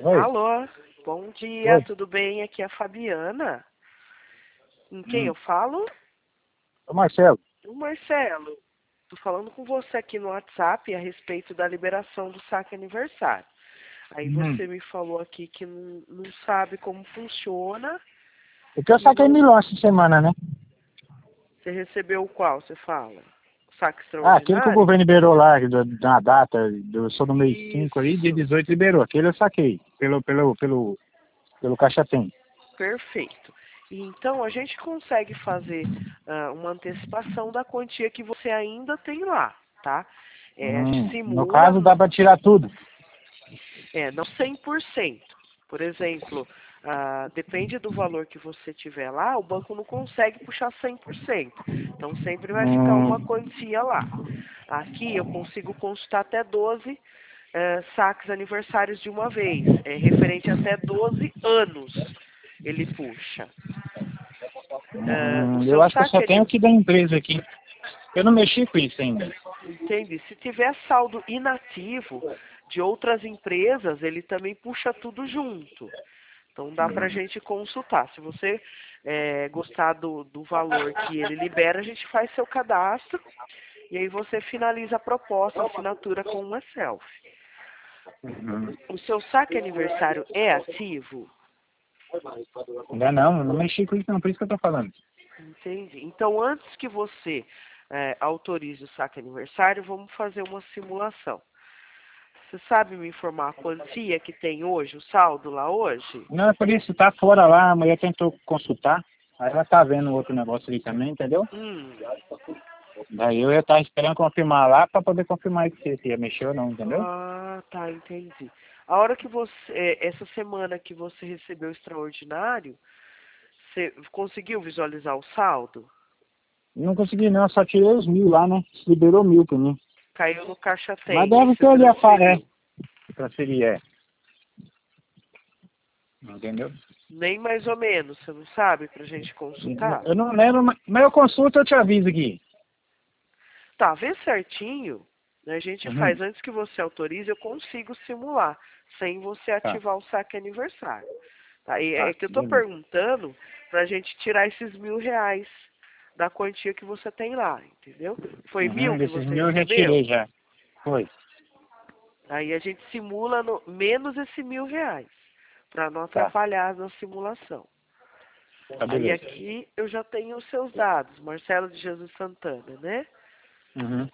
Oi. Alô, bom dia, Oi. tudo bem? Aqui é a Fabiana. Com quem eu falo? Ô, Marcelo. O Marcelo. Tô falando com você aqui no WhatsApp a respeito da liberação do saque aniversário. Aí você me falou aqui que não sabe como funciona. Porque eu E saquei não... milhões essa semana, né? Você recebeu o qual, você fala? O saque Ah, aquele que o extraordinário? governo liberou lá, na data, eu sou no mês 5 ali, dia Isso, 18 liberou. Aquele eu saquei, pelo Caixa Tem. perfeito. E então a gente consegue fazer uma antecipação da quantia que você ainda tem lá, tá? A gente No simula. caso, dá pra tirar tudo. Não 100%. Por exemplo, depende do valor que você tiver lá, o banco não consegue puxar 100%. Então sempre vai ficar uma Hum, quantia lá. Aqui eu consigo consultar até 12 saques aniversários de uma vez. É referente até 12 anos ele puxa. O eu seu acho que eu saque só tenho aqui da empresa aqui. Eu não mexi com isso ainda. entende? Se tiver saldo inativo de outras empresas, ele também puxa tudo junto. Então dá para a gente consultar. Se você gostar do valor que ele libera, a gente faz seu cadastro e aí você finaliza a proposta, a assinatura com uma selfie. O seu saque aniversário é ativo? Ainda não, eu não mexi com isso não, por isso que eu tô falando. Entendi. Então antes que você autorize o saque aniversário, vamos fazer uma simulação. Você sabe me informar a quantia que tem hoje, o saldo lá hoje? Não, é por isso, tá fora lá, a mulher tentou consultar, aí ela tá vendo outro negócio ali também, entendeu? Hum. Daí eu ia estar esperando confirmar lá pra poder confirmar se ia mexer ou não, entendeu? Ah, tá, entendi. A hora que essa semana que você recebeu o extraordinário, você conseguiu visualizar o saldo? Não consegui não, só tirei os 1.000 lá, né? Liberou 1.000 pra mim. Caiu no caixa Mas tem, aí deve você ter ali a transferiu. transferir, entendeu? Nem mais ou menos, você não sabe pra gente consultar? Eu não lembro, mas eu consulto, eu te aviso aqui. Tá, vê certinho, né? A gente Uhum. faz antes que você autorize, eu consigo simular, sem você Tá, ativar o saque aniversário. Tá? E é tá, que eu tô beleza. perguntando pra gente tirar esses R$ 1.000 da quantia que você tem lá, entendeu? Foi 1.000 que Desses você 1.000 eu já tirei recebeu? já. Foi. Aí a gente simula menos esse R$ 1.000, para não Tá, atrapalhar na simulação. tá Aí beleza. aqui eu já tenho os seus dados, Marcelo de Jesus Santana, né? Uhum.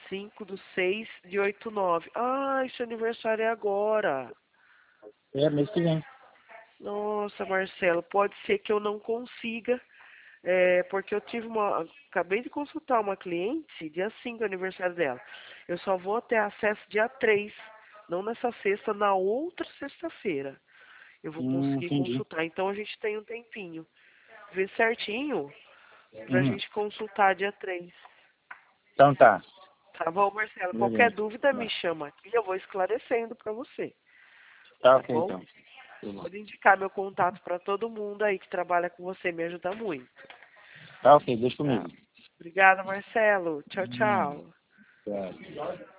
5/6/89. Ah, esse aniversário é agora. É mês que vem. Nossa, Marcelo, pode ser que eu não consiga, porque eu acabei de consultar uma cliente, dia 5 é aniversário dela. Eu só vou ter acesso dia 3, não nessa sexta, na outra sexta-feira. Eu vou conseguir Entendi. consultar. Então a gente tem um tempinho. Vê certinho pra Uhum. gente consultar dia 3. Então tá. Tá bom, Marcelo? Qualquer Beleza. dúvida me Tá, chama aqui, eu vou esclarecendo pra você. tá Tá ok bom? então. Tá bom. Pode indicar meu contato pra todo mundo aí que trabalha com você, me ajuda muito. Tá ok, deixa Tá. comigo. Obrigada, Marcelo. Tchau, tchau. Tá.